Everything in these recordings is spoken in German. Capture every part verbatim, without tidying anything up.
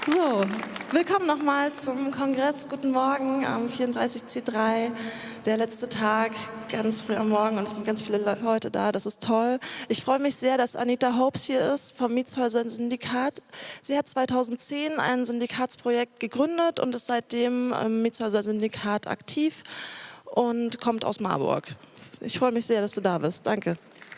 So, willkommen nochmal zum Kongress. Guten Morgen am vierunddreißig C drei, der letzte Tag, ganz früh am Morgen und es sind ganz viele Leute da, das ist toll. Ich freue mich sehr, dass Anita Hopes hier ist vom Mietshäuser-Syndikat. Sie hat zweitausendzehn ein Syndikatsprojekt gegründet und ist seitdem im Mietshäuser-Syndikat aktiv und kommt aus Marburg. Ich freue mich sehr, dass du da bist. Danke.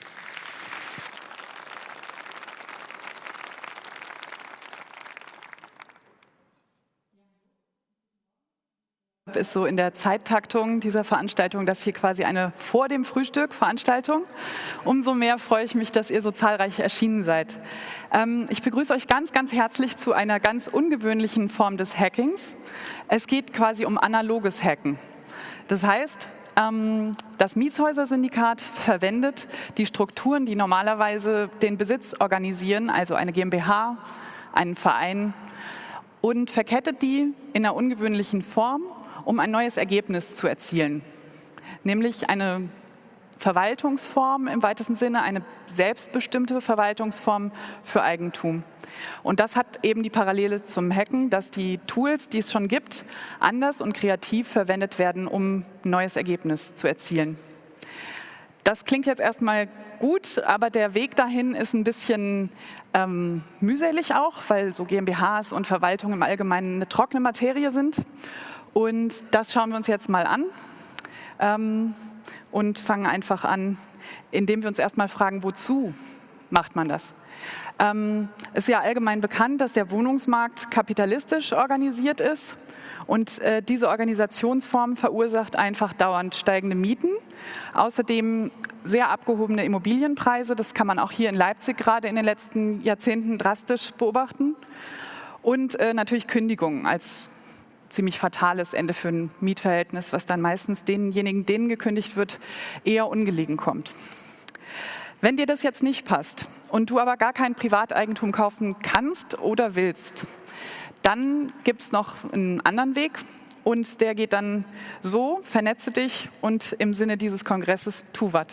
Ist so in der Zeittaktung dieser Veranstaltung, dass hier quasi eine vor dem Frühstück Veranstaltung. Umso mehr freue ich mich, dass ihr so zahlreich erschienen seid. Ähm, ich begrüße euch ganz, ganz herzlich zu einer ganz ungewöhnlichen Form des Hackings. Es geht quasi um analoges Hacken. Das heißt, ähm, das Mietshäuser-Syndikat verwendet die Strukturen, die normalerweise den Besitz organisieren, also eine GmbH, einen Verein, und verkettet die in einer ungewöhnlichen Form, um ein neues Ergebnis zu erzielen, nämlich eine Verwaltungsform im weitesten Sinne, eine selbstbestimmte Verwaltungsform für Eigentum. Und das hat eben die Parallele zum Hacken, dass die Tools, die es schon gibt, anders und kreativ verwendet werden, um ein neues Ergebnis zu erzielen. Das klingt jetzt erstmal gut, aber der Weg dahin ist ein bisschen ähm, mühselig auch, weil so GmbHs und Verwaltung im Allgemeinen eine trockene Materie sind. Und das schauen wir uns jetzt mal an ähm, und fangen einfach an, indem wir uns erstmal fragen, wozu macht man das? Ähm, es ist ja allgemein bekannt, dass der Wohnungsmarkt kapitalistisch organisiert ist. Und äh, diese Organisationsform verursacht einfach dauernd steigende Mieten. Außerdem sehr abgehobene Immobilienpreise. Das kann man auch hier in Leipzig gerade in den letzten Jahrzehnten drastisch beobachten. Und äh, natürlich Kündigungen als ziemlich fatales Ende für ein Mietverhältnis, was dann meistens denjenigen, denen gekündigt wird, eher ungelegen kommt. Wenn dir das jetzt nicht passt und du aber gar kein Privateigentum kaufen kannst oder willst, dann gibt es noch einen anderen Weg und der geht dann so: Vernetze dich und im Sinne dieses Kongresses tu was.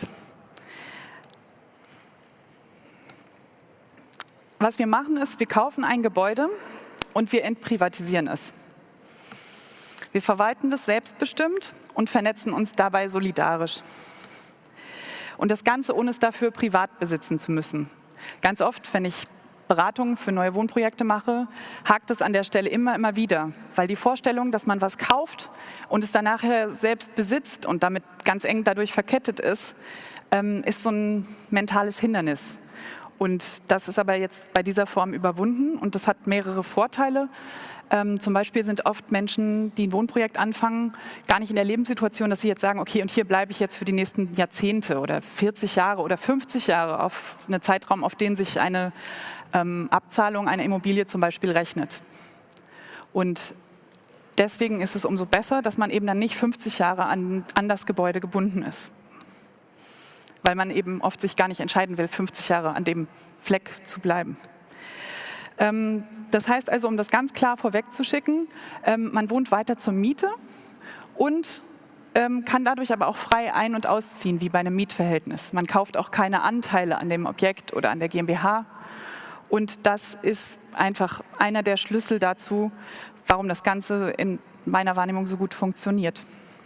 Was wir machen ist, wir kaufen ein Gebäude und wir entprivatisieren es. Wir verwalten das selbstbestimmt und vernetzen uns dabei solidarisch. Und das Ganze, ohne es dafür privat besitzen zu müssen. Ganz oft, wenn ich Beratungen für neue Wohnprojekte mache, hakt es an der Stelle immer, immer wieder. Weil die Vorstellung, dass man was kauft und es dann nachher selbst besitzt und damit ganz eng dadurch verkettet ist, ähm, ist so ein mentales Hindernis. Und das ist aber jetzt bei dieser Form überwunden und das hat mehrere Vorteile. Ähm, zum Beispiel sind oft Menschen, die ein Wohnprojekt anfangen, gar nicht in der Lebenssituation, dass sie jetzt sagen, okay, und hier bleibe ich jetzt für die nächsten Jahrzehnte oder vierzig Jahre oder fünfzig Jahre auf einen Zeitraum, auf den sich eine ähm, Abzahlung einer Immobilie zum Beispiel rechnet. Und deswegen ist es umso besser, dass man eben dann nicht fünfzig Jahre an, an das Gebäude gebunden ist. Weil man eben oft sich gar nicht entscheiden will, fünfzig Jahre an dem Fleck zu bleiben. Das heißt also, um das ganz klar vorwegzuschicken, man wohnt weiter zur Miete und kann dadurch aber auch frei ein- und ausziehen, wie bei einem Mietverhältnis. Man kauft auch keine Anteile an dem Objekt oder an der GmbH. Und das ist einfach einer der Schlüssel dazu, warum das Ganze in meiner Wahrnehmung so gut funktioniert.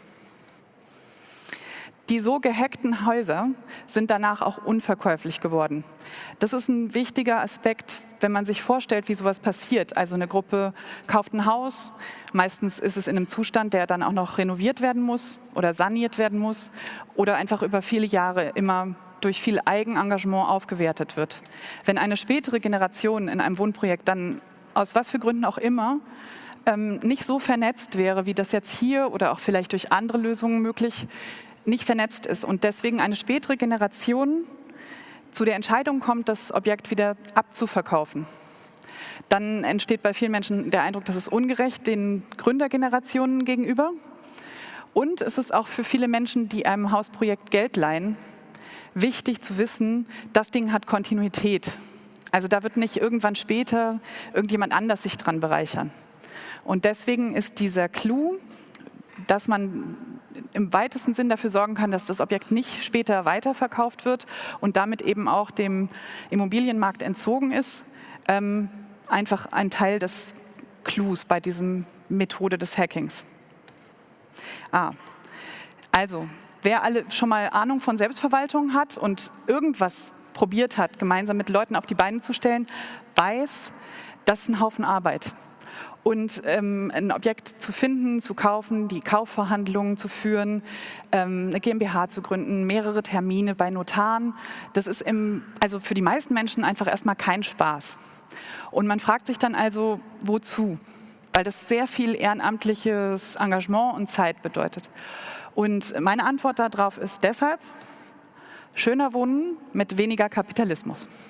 Die so gehackten Häuser sind danach auch unverkäuflich geworden. Das ist ein wichtiger Aspekt, wenn man sich vorstellt, wie sowas passiert. Also eine Gruppe kauft ein Haus, meistens ist es in einem Zustand, der dann auch noch renoviert werden muss oder saniert werden muss oder einfach über viele Jahre immer durch viel Eigenengagement aufgewertet wird. Wenn eine spätere Generation in einem Wohnprojekt dann aus was für Gründen auch immer ähm, nicht so vernetzt wäre, wie das jetzt hier oder auch vielleicht durch andere Lösungen möglich nicht vernetzt ist und deswegen eine spätere Generation zu der Entscheidung kommt, das Objekt wieder abzuverkaufen, dann entsteht bei vielen Menschen der Eindruck, das ist ungerecht den Gründergenerationen gegenüber. Und es ist auch für viele Menschen, die einem Hausprojekt Geld leihen, wichtig zu wissen, das Ding hat Kontinuität. Also da wird nicht irgendwann später irgendjemand anders sich dran bereichern. Und deswegen ist dieser Clou, dass man im weitesten Sinn dafür sorgen kann, dass das Objekt nicht später weiterverkauft wird und damit eben auch dem Immobilienmarkt entzogen ist, ähm, einfach ein Teil des Clues bei dieser Methode des Hackings. Ah, also, wer alle schon mal Ahnung von Selbstverwaltung hat und irgendwas probiert hat, gemeinsam mit Leuten auf die Beine zu stellen, weiß, das ist ein Haufen Arbeit. Und ähm, ein Objekt zu finden, zu kaufen, die Kaufverhandlungen zu führen, ähm, eine GmbH zu gründen, mehrere Termine bei Notaren, das ist im, also für die meisten Menschen einfach erstmal kein Spaß. Und man fragt sich dann also, wozu? Weil das sehr viel ehrenamtliches Engagement und Zeit bedeutet. Und meine Antwort darauf ist deshalb: schöner wohnen mit weniger Kapitalismus.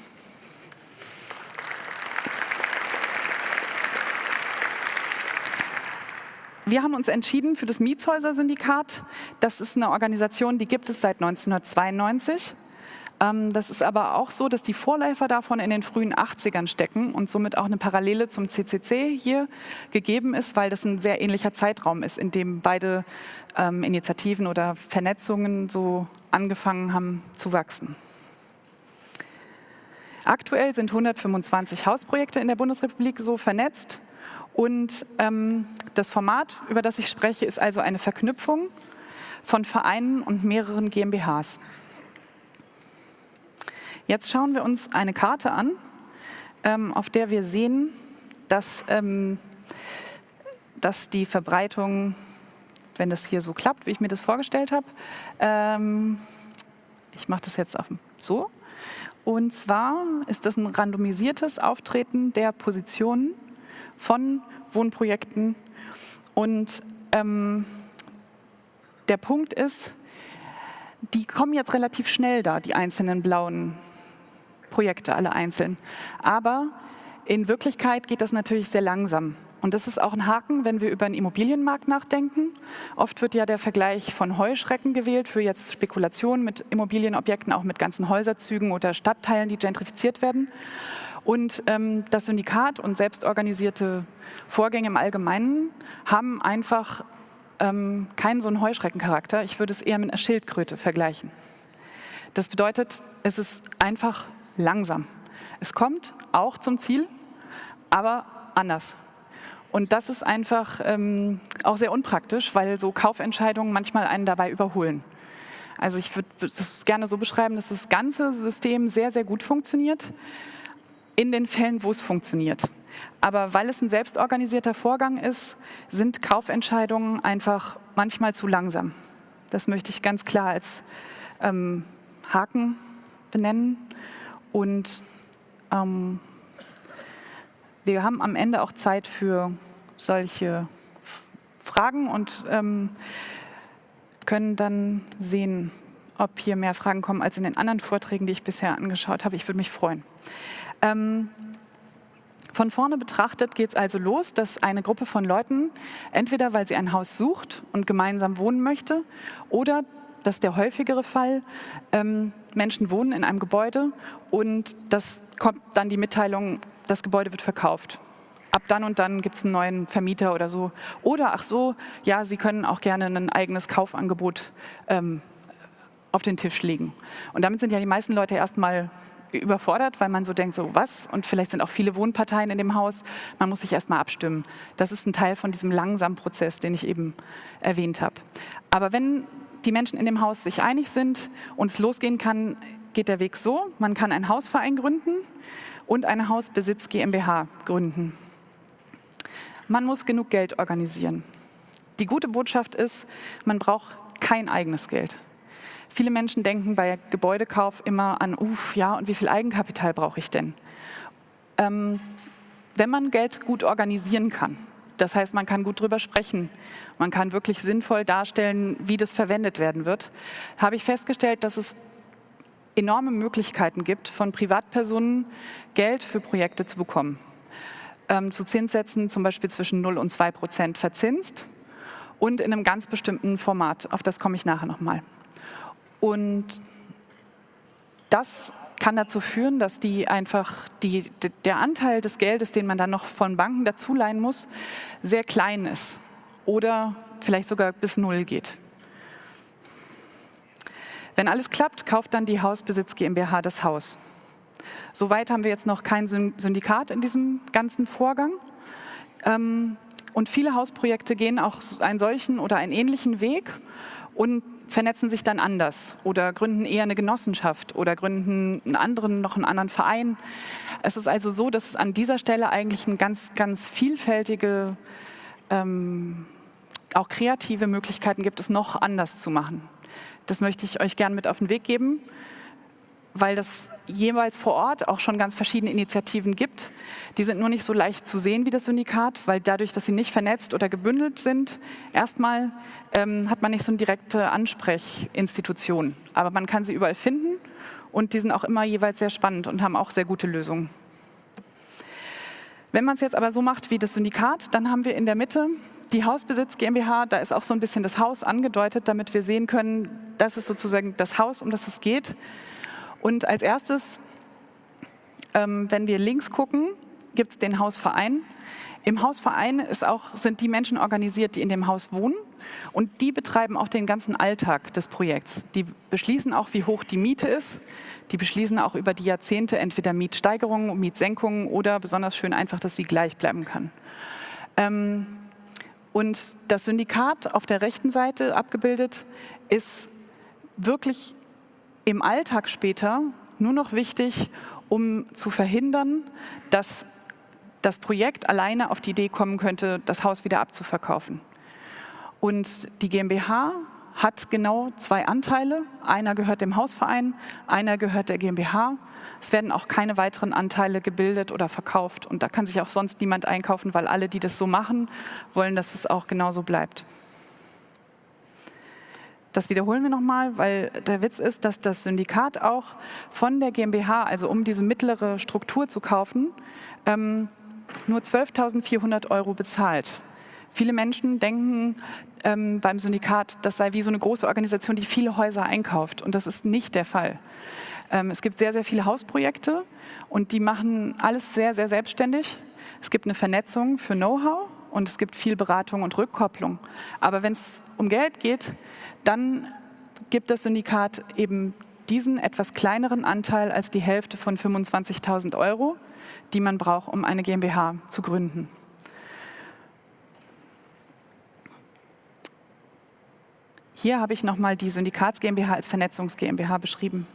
Wir haben uns entschieden für das Mietshäuser-Syndikat. Das ist eine Organisation, die gibt es seit neunzehnhundertzweiundneunzig. Das ist aber auch so, dass die Vorläufer davon in den frühen achtzigern stecken und somit auch eine Parallele zum C C C hier gegeben ist, weil das ein sehr ähnlicher Zeitraum ist, in dem beide ähm, Initiativen oder Vernetzungen so angefangen haben zu wachsen. Aktuell sind hundertfünfundzwanzig Hausprojekte in der Bundesrepublik so vernetzt. Und ähm, das Format, über das ich spreche, ist also eine Verknüpfung von Vereinen und mehreren GmbHs. Jetzt schauen wir uns eine Karte an, ähm, auf der wir sehen, dass, ähm, dass die Verbreitung, wenn das hier so klappt, wie ich mir das vorgestellt habe, ähm, ich mache das jetzt auf so, und zwar ist das ein randomisiertes Auftreten der Positionen von Wohnprojekten. Und ähm, der Punkt ist, die kommen jetzt relativ schnell da, die einzelnen blauen Projekte, alle einzeln. Aber in Wirklichkeit geht das natürlich sehr langsam. Und das ist auch ein Haken, wenn wir über den Immobilienmarkt nachdenken. Oft wird ja der Vergleich von Heuschrecken gewählt für jetzt Spekulationen mit Immobilienobjekten, auch mit ganzen Häuserzügen oder Stadtteilen, die gentrifiziert werden. Und ähm, das Syndikat und selbstorganisierte Vorgänge im Allgemeinen haben einfach ähm, keinen so einen Heuschreckencharakter. Ich würde es eher mit einer Schildkröte vergleichen. Das bedeutet, es ist einfach langsam. Es kommt auch zum Ziel, aber anders. Und das ist einfach ähm, auch sehr unpraktisch, weil so Kaufentscheidungen manchmal einen dabei überholen. Also ich würde das gerne so beschreiben, dass das ganze System sehr, sehr gut funktioniert, in den Fällen, wo es funktioniert. Aber weil es ein selbstorganisierter Vorgang ist, sind Kaufentscheidungen einfach manchmal zu langsam. Das möchte ich ganz klar als ähm, Haken benennen. Und ähm, wir haben am Ende auch Zeit für solche Fragen und ähm, können dann sehen, ob hier mehr Fragen kommen als in den anderen Vorträgen, die ich bisher angeschaut habe. Ich würde mich freuen. Ähm, von vorne betrachtet geht es also los, dass eine Gruppe von Leuten, entweder weil sie ein Haus sucht und gemeinsam wohnen möchte, oder, das ist der häufigere Fall, ähm, Menschen wohnen in einem Gebäude und das kommt dann die Mitteilung, das Gebäude wird verkauft. Ab dann und dann gibt es einen neuen Vermieter oder so. Oder, ach so, ja, Sie können auch gerne ein eigenes Kaufangebot ähm, auf den Tisch legen. Und damit sind ja die meisten Leute erstmal überfordert, weil man so denkt, so was? Und vielleicht sind auch viele Wohnparteien in dem Haus. Man muss sich erstmal abstimmen. Das ist ein Teil von diesem langsamen Prozess, den ich eben erwähnt habe. Aber wenn die Menschen in dem Haus sich einig sind und es losgehen kann, geht der Weg so: Man kann einen Hausverein gründen und eine Hausbesitz GmbH gründen. Man muss genug Geld organisieren. Die gute Botschaft ist, man braucht kein eigenes Geld. Viele Menschen denken bei Gebäudekauf immer an, uff, ja, und wie viel Eigenkapital brauche ich denn? Ähm, wenn man Geld gut organisieren kann, das heißt, man kann gut drüber sprechen, man kann wirklich sinnvoll darstellen, wie das verwendet werden wird, habe ich festgestellt, dass es enorme Möglichkeiten gibt, von Privatpersonen Geld für Projekte zu bekommen. Ähm, zu Zinssätzen zum Beispiel zwischen null und zwei Prozent verzinst und in einem ganz bestimmten Format. Auf das komme ich nachher nochmal. Und das kann dazu führen, dass die einfach die, der Anteil des Geldes, den man dann noch von Banken dazu leihen muss, sehr klein ist oder vielleicht sogar bis null geht. Wenn alles klappt, kauft dann die Hausbesitz GmbH das Haus. Soweit haben wir jetzt noch kein Syndikat in diesem ganzen Vorgang. Ähm, und viele Hausprojekte gehen auch einen solchen oder einen ähnlichen Weg und vernetzen sich dann anders oder gründen eher eine Genossenschaft oder gründen einen anderen, noch einen anderen Verein. Es ist also so, dass es an dieser Stelle eigentlich eine ganz, ganz vielfältige, ähm, auch kreative Möglichkeiten gibt, es noch anders zu machen. Das möchte ich euch gerne mit auf den Weg geben, weil das jeweils vor Ort auch schon ganz verschiedene Initiativen gibt. Die sind nur nicht so leicht zu sehen wie das Syndikat, weil dadurch, dass sie nicht vernetzt oder gebündelt sind, erstmal ähm, hat man nicht so eine direkte Ansprechinstitution. Aber man kann sie überall finden und die sind auch immer jeweils sehr spannend und haben auch sehr gute Lösungen. Wenn man es jetzt aber so macht wie das Syndikat, dann haben wir in der Mitte die Hausbesitz GmbH. Da ist auch so ein bisschen das Haus angedeutet, damit wir sehen können, das ist sozusagen das Haus, um das es geht. Und als erstes, ähm, wenn wir links gucken, gibt es den Hausverein. Im Hausverein ist auch, sind die Menschen organisiert, die in dem Haus wohnen. Und die betreiben auch den ganzen Alltag des Projekts. Die beschließen auch, wie hoch die Miete ist. Die beschließen auch über die Jahrzehnte entweder Mietsteigerungen, Mietsenkungen oder besonders schön einfach, dass sie gleich bleiben kann. Ähm, und das Syndikat auf der rechten Seite abgebildet ist wirklich im Alltag später nur noch wichtig, um zu verhindern, dass das Projekt alleine auf die Idee kommen könnte, das Haus wieder abzuverkaufen. Und die GmbH hat genau zwei Anteile. Einer gehört dem Hausverein, einer gehört der GmbH. Es werden auch keine weiteren Anteile gebildet oder verkauft. Und da kann sich auch sonst niemand einkaufen, weil alle, die das so machen, wollen, dass es auch genauso bleibt. Das wiederholen wir nochmal, weil der Witz ist, dass das Syndikat auch von der GmbH, also um diese mittlere Struktur zu kaufen, ähm, nur zwölftausendvierhundert Euro bezahlt. Viele Menschen denken ähm, beim Syndikat, das sei wie so eine große Organisation, die viele Häuser einkauft. Und das ist nicht der Fall. Ähm, es gibt sehr, sehr viele Hausprojekte und die machen alles sehr, sehr selbstständig. Es gibt eine Vernetzung für Know-how und es gibt viel Beratung und Rückkopplung. Aber wenn es um Geld geht, dann gibt das Syndikat eben diesen etwas kleineren Anteil als die Hälfte von fünfundzwanzigtausend Euro, die man braucht, um eine GmbH zu gründen. Hier habe ich nochmal die Syndikats GmbH als Vernetzungs GmbH beschrieben.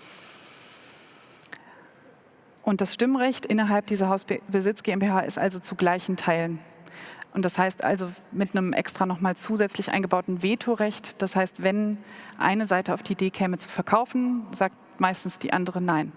Und das Stimmrecht innerhalb dieser Hausbesitz GmbH ist also zu gleichen Teilen. Und das heißt also mit einem extra nochmal zusätzlich eingebauten Vetorecht. Das heißt, wenn eine Seite auf die Idee käme zu verkaufen, sagt meistens die andere nein.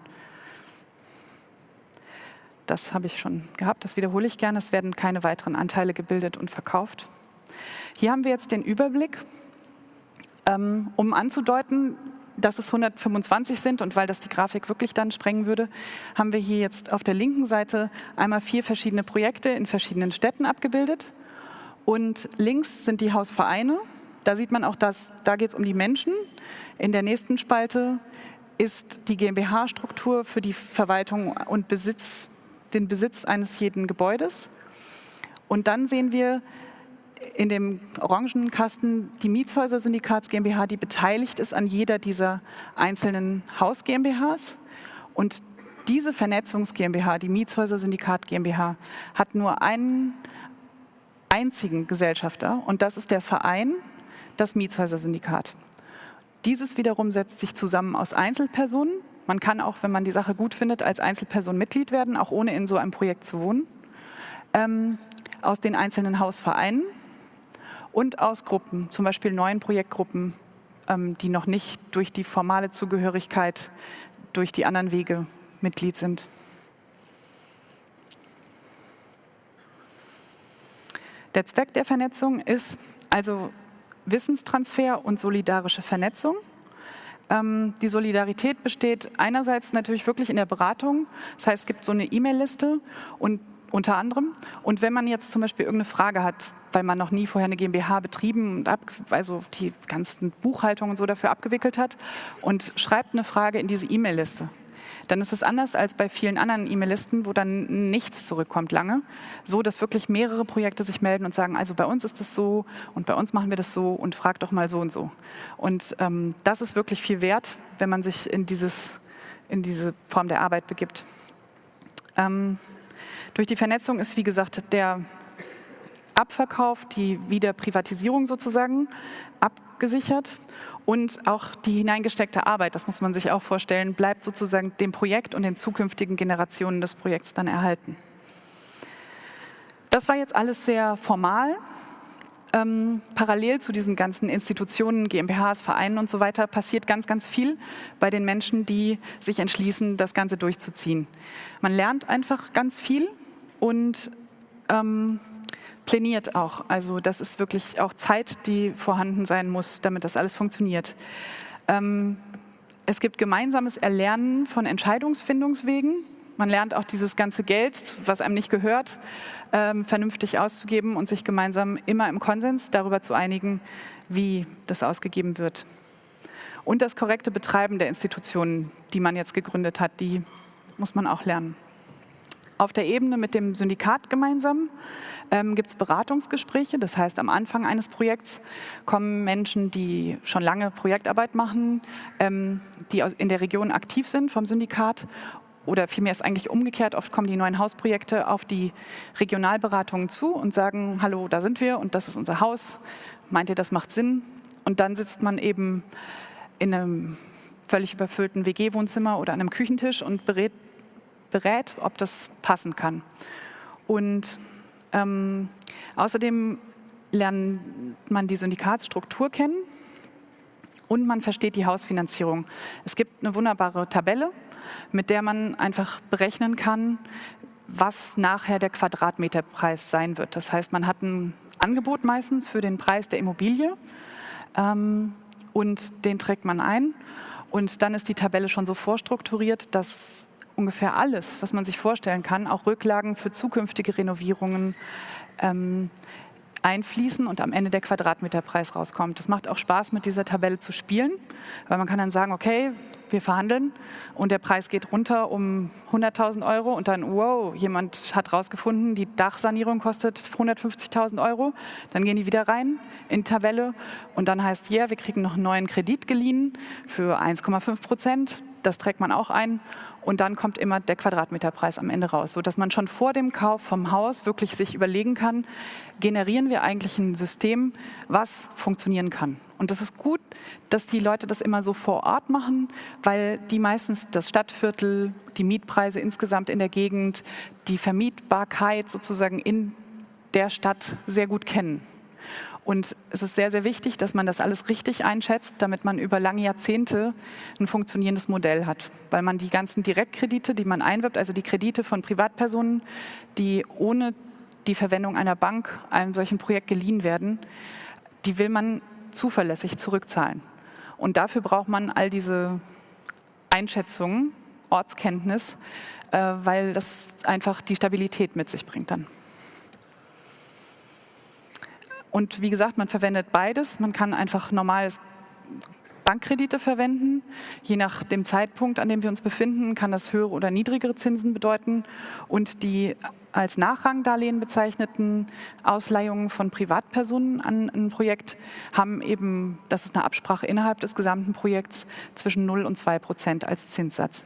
Das habe ich schon gehabt, das wiederhole ich gerne. Es werden keine weiteren Anteile gebildet und verkauft. Hier haben wir jetzt den Überblick, ähm, um anzudeuten, dass es hundertfünfundzwanzig sind und weil das die Grafik wirklich dann sprengen würde, haben wir hier jetzt auf der linken Seite einmal vier verschiedene Projekte in verschiedenen Städten abgebildet und links sind die Hausvereine. Da sieht man auch, dass da geht es um die Menschen. In der nächsten Spalte ist die GmbH-Struktur für die Verwaltung und Besitz, den Besitz eines jeden Gebäudes. Und dann sehen wir in dem orangen Kasten die Mietshäuser-Syndikats GmbH, die beteiligt ist an jeder dieser einzelnen Haus-GmbHs. Und diese Vernetzungs-GmbH, die Mietshäuser-Syndikat GmbH, hat nur einen einzigen Gesellschafter und das ist der Verein, das Mietshäuser-Syndikat. Dieses wiederum setzt sich zusammen aus Einzelpersonen. Man kann auch, wenn man die Sache gut findet, als Einzelperson Mitglied werden, auch ohne in so einem Projekt zu wohnen. Ähm, aus den einzelnen Hausvereinen und aus Gruppen, zum Beispiel neuen Projektgruppen, ähm, die noch nicht durch die formale Zugehörigkeit, durch die anderen Wege Mitglied sind. Der Zweck der Vernetzung ist also Wissenstransfer und solidarische Vernetzung. Ähm, die Solidarität besteht einerseits natürlich wirklich in der Beratung. Das heißt, es gibt so eine E-Mail-Liste und unter anderem. Und wenn man jetzt zum Beispiel irgendeine Frage hat, weil man noch nie vorher eine GmbH betrieben und ab, also die ganzen Buchhaltungen und so dafür abgewickelt hat und schreibt eine Frage in diese E-Mail-Liste, dann ist es anders als bei vielen anderen E-Mail-Listen, wo dann nichts zurückkommt lange, so dass wirklich mehrere Projekte sich melden und sagen, also bei uns ist das so und bei uns machen wir das so und fragt doch mal so und so. Und ähm, das ist wirklich viel wert, wenn man sich in, dieses, in diese Form der Arbeit begibt. Ähm, Durch die Vernetzung ist, wie gesagt, der Abverkauf, die Wiederprivatisierung sozusagen abgesichert. Und auch die hineingesteckte Arbeit, das muss man sich auch vorstellen, bleibt sozusagen dem Projekt und den zukünftigen Generationen des Projekts dann erhalten. Das war jetzt alles sehr formal. Ähm, parallel zu diesen ganzen Institutionen, GmbHs, Vereinen und so weiter, passiert ganz, ganz viel bei den Menschen, die sich entschließen, das Ganze durchzuziehen. Man lernt einfach ganz viel und ähm, pläniert auch. Also das ist wirklich auch Zeit, die vorhanden sein muss, damit das alles funktioniert. Ähm, es gibt gemeinsames Erlernen von Entscheidungsfindungswegen. Man lernt auch dieses ganze Geld, was einem nicht gehört, ähm, vernünftig auszugeben und sich gemeinsam immer im Konsens darüber zu einigen, wie das ausgegeben wird. Und das korrekte Betreiben der Institutionen, die man jetzt gegründet hat, die muss man auch lernen. Auf der Ebene mit dem Syndikat gemeinsam ähm, gibt es Beratungsgespräche. Das heißt, am Anfang eines Projekts kommen Menschen, die schon lange Projektarbeit machen, ähm, die in der Region aktiv sind vom Syndikat. Oder vielmehr ist eigentlich umgekehrt, oft kommen die neuen Hausprojekte auf die Regionalberatungen zu und sagen, hallo, da sind wir und das ist unser Haus, meint ihr, das macht Sinn? Und dann sitzt man eben in einem völlig überfüllten W G-Wohnzimmer oder an einem Küchentisch und berät, berät ob das passen kann. Und ähm, außerdem lernt man die Syndikatsstruktur kennen und man versteht die Hausfinanzierung. Es gibt eine wunderbare Tabelle, mit der man einfach berechnen kann, was nachher der Quadratmeterpreis sein wird. Das heißt, man hat ein Angebot meistens für den Preis der Immobilie ähm, und den trägt man ein. Und dann ist die Tabelle schon so vorstrukturiert, dass ungefähr alles, was man sich vorstellen kann, auch Rücklagen für zukünftige Renovierungen, ähm, einfließen und am Ende der Quadratmeterpreis rauskommt. Das macht auch Spaß, mit dieser Tabelle zu spielen, weil man kann dann sagen, okay, wir verhandeln und der Preis geht runter um hunderttausend Euro und dann, wow, jemand hat rausgefunden, die Dachsanierung kostet hundertfünfzigtausend Euro. Dann gehen die wieder rein in die Tabelle und dann heißt, ja, wir kriegen noch einen neuen Kredit geliehen für eins Komma fünf Prozent. Das trägt man auch ein. Und dann kommt immer der Quadratmeterpreis am Ende raus, sodass man schon vor dem Kauf vom Haus wirklich sich überlegen kann, generieren wir eigentlich ein System, was funktionieren kann. Und das ist gut, dass die Leute das immer so vor Ort machen, weil die meistens das Stadtviertel, die Mietpreise insgesamt in der Gegend, die Vermietbarkeit sozusagen in der Stadt sehr gut kennen. Und es ist sehr, sehr wichtig, dass man das alles richtig einschätzt, damit man über lange Jahrzehnte ein funktionierendes Modell hat. Weil man die ganzen Direktkredite, die man einwirbt, also die Kredite von Privatpersonen, die ohne die Verwendung einer Bank einem solchen Projekt geliehen werden, die will man zuverlässig zurückzahlen. Und dafür braucht man all diese Einschätzungen, Ortskenntnis, äh, weil das einfach die Stabilität mit sich bringt dann. Und wie gesagt, man verwendet beides. Man kann einfach normales Bankkredite verwenden. Je nach dem Zeitpunkt, an dem wir uns befinden, kann das höhere oder niedrigere Zinsen bedeuten. Und die als Nachrangdarlehen bezeichneten Ausleihungen von Privatpersonen an ein Projekt haben eben, das ist eine Absprache innerhalb des gesamten Projekts, zwischen null und zwei Prozent als Zinssatz.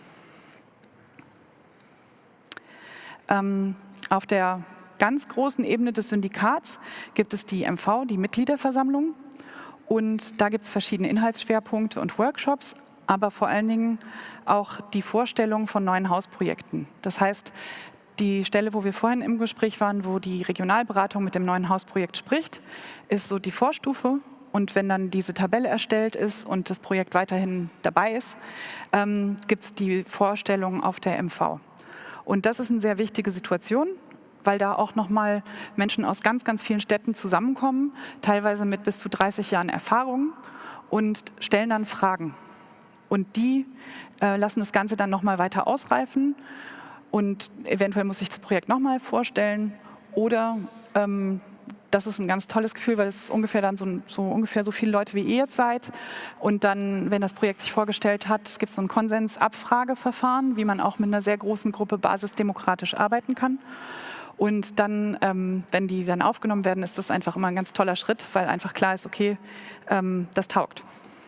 Ähm, auf der ganz großen Ebene des Syndikats gibt es die M V, die Mitgliederversammlung. Und da gibt es verschiedene Inhaltsschwerpunkte und Workshops, aber vor allen Dingen auch die Vorstellung von neuen Hausprojekten. Das heißt, die Stelle, wo wir vorhin im Gespräch waren, wo die Regionalberatung mit dem neuen Hausprojekt spricht, ist so die Vorstufe. Und wenn dann diese Tabelle erstellt ist und das Projekt weiterhin dabei ist, ähm, gibt es die Vorstellung auf der M V. Und das ist eine sehr wichtige Situation, weil da auch nochmal Menschen aus ganz, ganz vielen Städten zusammenkommen, teilweise mit bis zu dreißig Jahren Erfahrung und stellen dann Fragen. Und die äh, lassen das Ganze dann nochmal weiter ausreifen und eventuell muss ich das Projekt nochmal vorstellen oder ähm, das ist ein ganz tolles Gefühl, weil es ungefähr dann so, so ungefähr so viele Leute wie ihr jetzt seid. Und dann, wenn das Projekt sich vorgestellt hat, gibt es so ein Konsensabfrageverfahren, wie man auch mit einer sehr großen Gruppe basisdemokratisch arbeiten kann. Und dann, ähm, wenn die dann aufgenommen werden, ist das einfach immer ein ganz toller Schritt, weil einfach klar ist, okay, ähm, das taugt.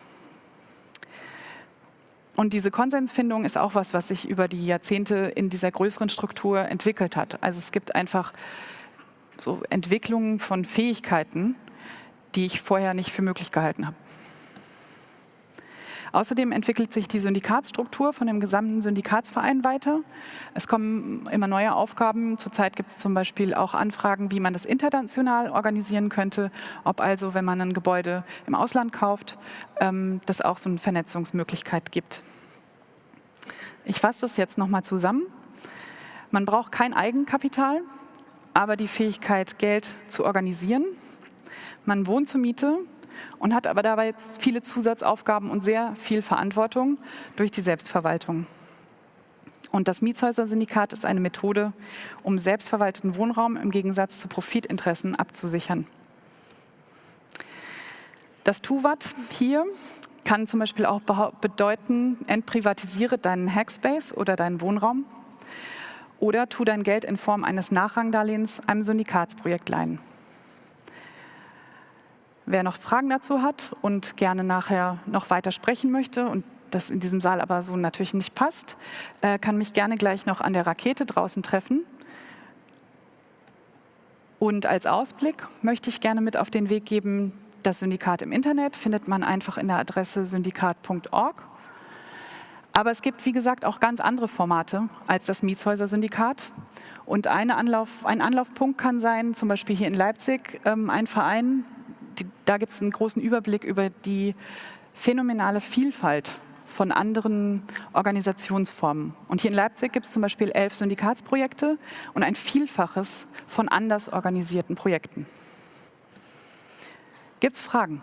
Und diese Konsensfindung ist auch was, was sich über die Jahrzehnte in dieser größeren Struktur entwickelt hat. Also es gibt einfach so Entwicklungen von Fähigkeiten, die ich vorher nicht für möglich gehalten habe. Außerdem entwickelt sich die Syndikatsstruktur von dem gesamten Syndikatsverein weiter. Es kommen immer neue Aufgaben. Zurzeit gibt es zum Beispiel auch Anfragen, wie man das international organisieren könnte. Ob also, wenn man ein Gebäude im Ausland kauft, ähm, das auch so eine Vernetzungsmöglichkeit gibt. Ich fasse das jetzt nochmal zusammen. Man braucht kein Eigenkapital, aber die Fähigkeit, Geld zu organisieren. Man wohnt zur Miete und hat aber dabei viele Zusatzaufgaben und sehr viel Verantwortung durch die Selbstverwaltung. Und das Mietshäuser-Syndikat ist eine Methode, um selbstverwalteten Wohnraum im Gegensatz zu Profitinteressen abzusichern. Das TUWAT hier kann zum Beispiel auch bedeuten, entprivatisiere deinen Hackspace oder deinen Wohnraum oder tu dein Geld in Form eines Nachrangdarlehens einem Syndikatsprojekt leihen. Wer noch Fragen dazu hat und gerne nachher noch weiter sprechen möchte und das in diesem Saal aber so natürlich nicht passt, äh, kann mich gerne gleich noch an der Rakete draußen treffen. Und als Ausblick möchte ich gerne mit auf den Weg geben, das Syndikat im Internet findet man einfach in der Adresse syndikat punkt org. Aber es gibt, wie gesagt, auch ganz andere Formate als das Mietshäuser-Syndikat. Und eine Anlauf, ein Anlaufpunkt kann sein, zum Beispiel hier in Leipzig, ähm, ein Verein, die, da gibt es einen großen Überblick über die phänomenale Vielfalt von anderen Organisationsformen. Und hier in Leipzig gibt es zum Beispiel elf Syndikatsprojekte und ein Vielfaches von anders organisierten Projekten. Gibt es Fragen?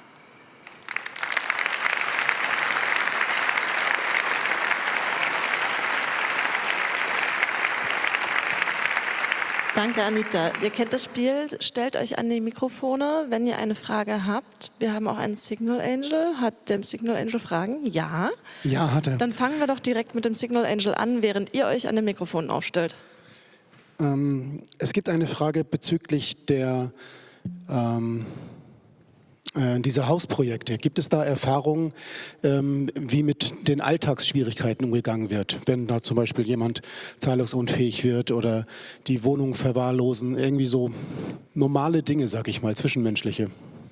Danke, Anita. Ihr kennt das Spiel. Stellt euch an die Mikrofone, wenn ihr eine Frage habt. Wir haben auch einen Signal Angel. Hat der Signal Angel Fragen? Ja. Ja, hat er. Dann fangen wir doch direkt mit dem Signal Angel an, während ihr euch an den Mikrofonen aufstellt. Ähm, es gibt eine Frage bezüglich der, ähm, äh, dieser Hausprojekte. Gibt es da Erfahrungen, ähm, wie mit den Alltagsschwierigkeiten umgegangen wird? Wenn da zum Beispiel jemand zahlungsunfähig wird oder die Wohnung verwahrlosen, irgendwie so normale Dinge, sag ich mal, zwischenmenschliche.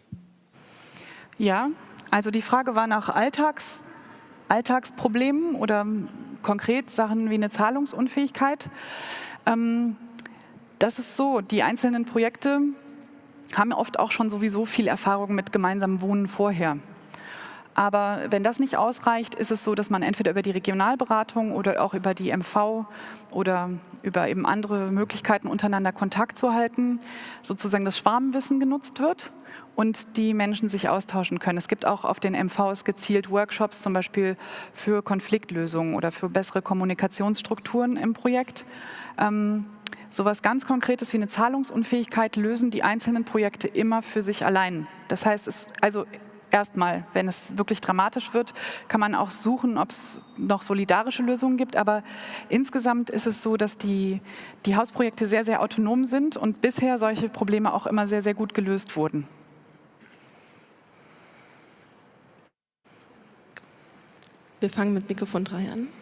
Ja, also die Frage war nach Alltags, Alltagsproblemen oder konkret Sachen wie eine Zahlungsunfähigkeit. Ähm, das ist so, die einzelnen Projekte haben oft auch schon sowieso viel Erfahrung mit gemeinsamem Wohnen vorher. Aber wenn das nicht ausreicht, ist es so, dass man entweder über die Regionalberatung oder auch über die M V oder über eben andere Möglichkeiten untereinander Kontakt zu halten, sozusagen das Schwarmwissen genutzt wird und die Menschen sich austauschen können. Es gibt auch auf den M Vs gezielt Workshops, zum Beispiel für Konfliktlösungen oder für bessere Kommunikationsstrukturen im Projekt. Ähm, Sowas ganz Konkretes wie eine Zahlungsunfähigkeit lösen die einzelnen Projekte immer für sich allein. Das heißt, es, also erstmal, wenn es wirklich dramatisch wird, kann man auch suchen, ob es noch solidarische Lösungen gibt. Aber insgesamt ist es so, dass die, die Hausprojekte sehr, sehr autonom sind und bisher solche Probleme auch immer sehr, sehr gut gelöst wurden. Wir fangen mit Mikrofon drei an.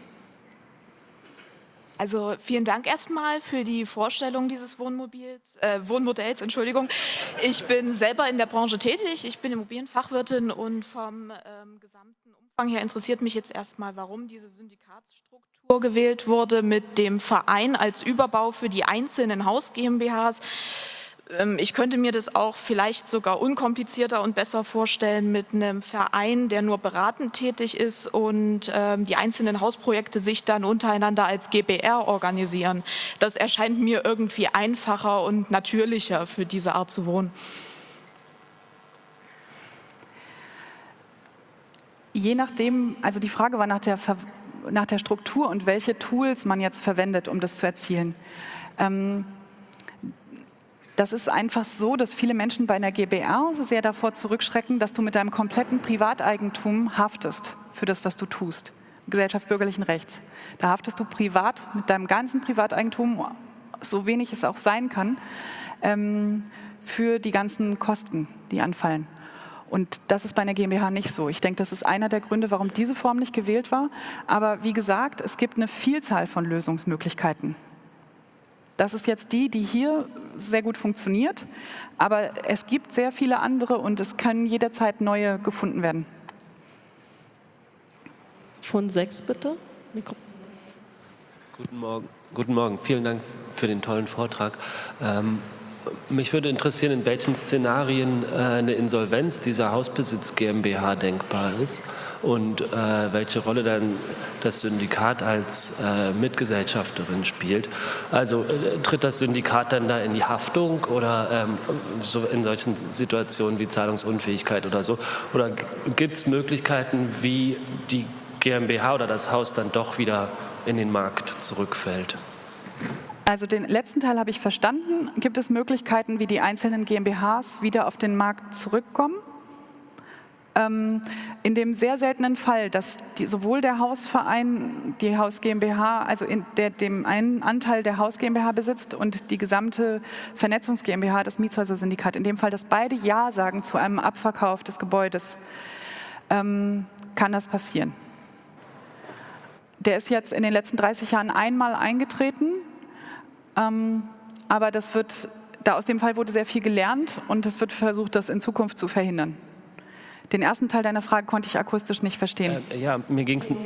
Also vielen Dank erstmal für die Vorstellung dieses Wohnmobils, äh, Wohnmodells. Entschuldigung. Ich bin selber in der Branche tätig. Ich bin Immobilienfachwirtin und vom ähm, gesamten Umfang her interessiert mich jetzt erstmal, warum diese Syndikatsstruktur gewählt wurde mit dem Verein als Überbau für die einzelnen Haus-GmbHs. Ich könnte mir das auch vielleicht sogar unkomplizierter und besser vorstellen mit einem Verein, der nur beratend tätig ist und ähm, die einzelnen Hausprojekte sich dann untereinander als G B R organisieren. Das erscheint mir irgendwie einfacher und natürlicher für diese Art zu wohnen. Je nachdem, also die Frage war nach der, Ver nach der Struktur und welche Tools man jetzt verwendet, um das zu erzielen. Ähm, Das ist einfach so, dass viele Menschen bei einer G b R sehr davor zurückschrecken, dass du mit deinem kompletten Privateigentum haftest für das, was du tust. Gesellschaft bürgerlichen Rechts. Da haftest du privat mit deinem ganzen Privateigentum, so wenig es auch sein kann, ähm, für die ganzen Kosten, die anfallen. Und das ist bei einer GmbH nicht so. Ich denke, das ist einer der Gründe, warum diese Form nicht gewählt war. Aber wie gesagt, es gibt eine Vielzahl von Lösungsmöglichkeiten. Das ist jetzt die, die hier sehr gut funktioniert, aber es gibt sehr viele andere und es können jederzeit neue gefunden werden. Von sechs bitte. Mikro. Guten Morgen. Guten Morgen. Vielen Dank für den tollen Vortrag. Ähm, mich würde interessieren, in welchen Szenarien äh, eine Insolvenz dieser Hausbesitz GmbH denkbar ist und äh, welche Rolle dann das Syndikat als äh, Mitgesellschafterin spielt. Also äh, tritt das Syndikat dann da in die Haftung oder ähm, so in solchen Situationen wie Zahlungsunfähigkeit oder so? Oder gibt es Möglichkeiten, wie die GmbH oder das Haus dann doch wieder in den Markt zurückfällt? Also den letzten Teil habe ich verstanden. Gibt es Möglichkeiten, wie die einzelnen GmbHs wieder auf den Markt zurückkommen? Ähm, in dem sehr seltenen Fall, dass die, sowohl der Hausverein, die Haus GmbH, also in der, dem einen Anteil der Haus GmbH besitzt und die gesamte Vernetzungs GmbH, das Mietshäuser-Syndikat, in dem Fall, dass beide Ja sagen zu einem Abverkauf des Gebäudes, ähm, kann das passieren. Der ist jetzt in den letzten dreißig Jahren einmal eingetreten, ähm, aber das wird, da aus dem Fall wurde sehr viel gelernt und es wird versucht, das in Zukunft zu verhindern. Den ersten Teil deiner Frage konnte ich akustisch nicht verstehen. Äh, ja, mir ging es...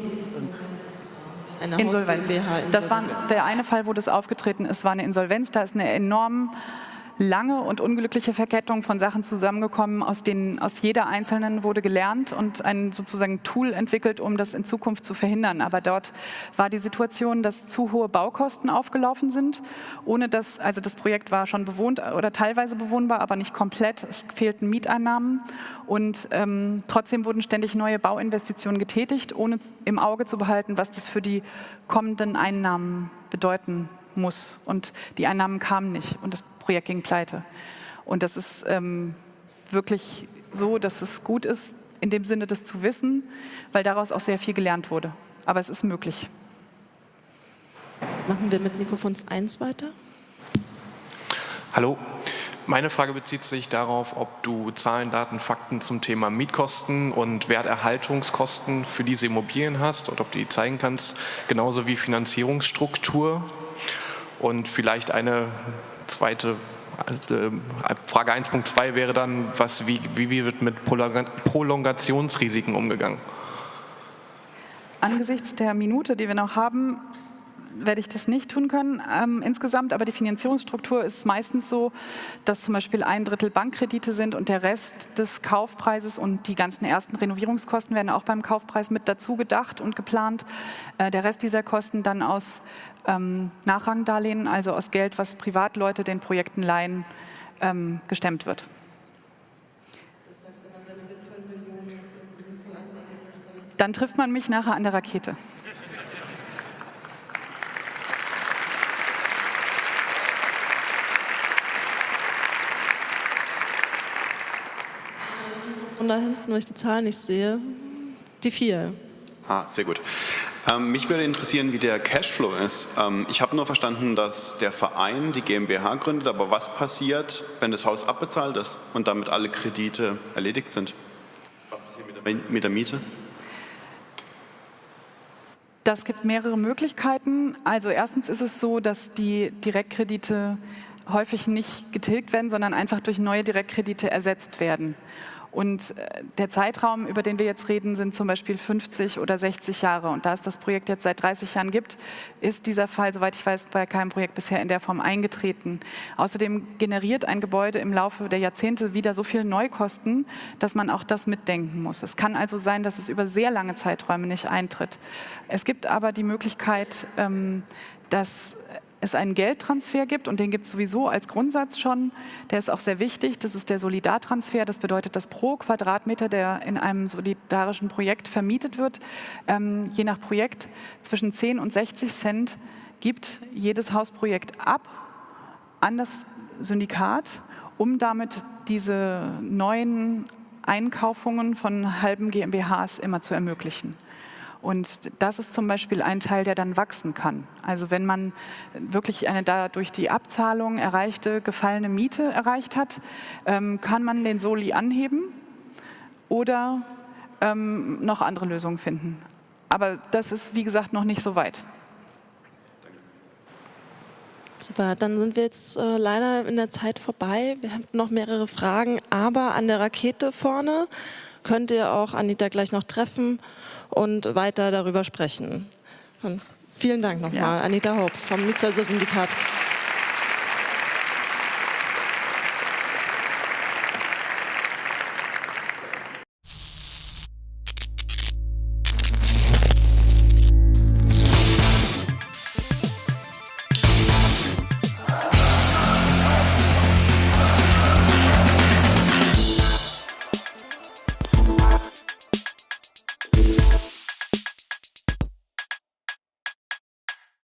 Eine Insolvenz. Haus-GmbH. Das war der eine Fall, wo das aufgetreten ist, war eine Insolvenz. Da ist eine enorm lange und unglückliche Verkettung von Sachen zusammengekommen, aus denen aus jeder einzelnen wurde gelernt und ein sozusagen Tool entwickelt, um das in Zukunft zu verhindern. Aber dort war die Situation, dass zu hohe Baukosten aufgelaufen sind, ohne dass, also das Projekt war schon bewohnt oder teilweise bewohnbar, aber nicht komplett. Es fehlten Mieteinnahmen und ähm, trotzdem wurden ständig neue Bauinvestitionen getätigt, ohne im Auge zu behalten, was das für die kommenden Einnahmen bedeuten muss. Und die Einnahmen kamen nicht und das Projekt ging pleite. Und das ist ähm, wirklich so, dass es gut ist, in dem Sinne das zu wissen, weil daraus auch sehr viel gelernt wurde. Aber es ist möglich. Machen wir mit Mikrofon eins weiter. Hallo. Meine Frage bezieht sich darauf, ob du Zahlen, Daten, Fakten zum Thema Mietkosten und Werterhaltungskosten für diese Immobilien hast und ob du die zeigen kannst, genauso wie Finanzierungsstruktur. Und vielleicht eine zweite äh, Frage eins Punkt zwei wäre dann, was, wie, wie wird mit Prolongationsrisiken umgegangen? Angesichts der Minute, die wir noch haben, werde ich das nicht tun können ähm, insgesamt, aber die Finanzierungsstruktur ist meistens so, dass zum Beispiel ein Drittel Bankkredite sind und der Rest des Kaufpreises und die ganzen ersten Renovierungskosten werden auch beim Kaufpreis mit dazu gedacht und geplant. Äh, der Rest dieser Kosten dann aus ähm, Nachrangdarlehen, also aus Geld, was Privatleute den Projekten leihen, ähm, gestemmt wird. Das heißt, wenn man seine sinnvollen Millionen jetzt irgendwie sinnvoll anlegen möchte, dann trifft man mich nachher an der Rakete. und da hinten, wo ich die Zahlen nicht sehe, die vier. Ah, sehr gut. Ähm, mich würde interessieren, wie der Cashflow ist. Ähm, ich habe nur verstanden, dass der Verein die GmbH gründet, aber was passiert, wenn das Haus abbezahlt ist und damit alle Kredite erledigt sind? Was passiert mit der, mit der Miete? Das gibt mehrere Möglichkeiten. Also erstens ist es so, dass die Direktkredite häufig nicht getilgt werden, sondern einfach durch neue Direktkredite ersetzt werden. Und der Zeitraum, über den wir jetzt reden, sind zum Beispiel fünfzig oder sechzig Jahre. Und da es das Projekt jetzt seit dreißig Jahren gibt, ist dieser Fall, soweit ich weiß, bei keinem Projekt bisher in der Form eingetreten. Außerdem generiert ein Gebäude im Laufe der Jahrzehnte wieder so viele Neukosten, dass man auch das mitdenken muss. Es kann also sein, dass es über sehr lange Zeiträume nicht eintritt. Es gibt aber die Möglichkeit, dass es einen Geldtransfer gibt und den gibt es sowieso als Grundsatz schon. Der ist auch sehr wichtig, das ist der Solidartransfer. Das bedeutet, dass pro Quadratmeter, der in einem solidarischen Projekt vermietet wird, ähm, je nach Projekt zwischen zehn und sechzig Cent gibt jedes Hausprojekt ab an das Syndikat, um damit diese neuen Einkaufungen von halben GmbHs immer zu ermöglichen. Und das ist zum Beispiel ein Teil, der dann wachsen kann. Also wenn man wirklich eine dadurch die Abzahlung erreichte, gefallene Miete erreicht hat, ähm, kann man den Soli anheben oder ähm, noch andere Lösungen finden. Aber das ist, wie gesagt, noch nicht so weit. Super, dann sind wir jetzt äh, leider in der Zeit vorbei. Wir haben noch mehrere Fragen, aber an der Rakete vorne könnt ihr auch Anita gleich noch treffen und weiter darüber sprechen. Und vielen Dank nochmal, ja. Anita Hopes vom Mietshäuser Syndikat.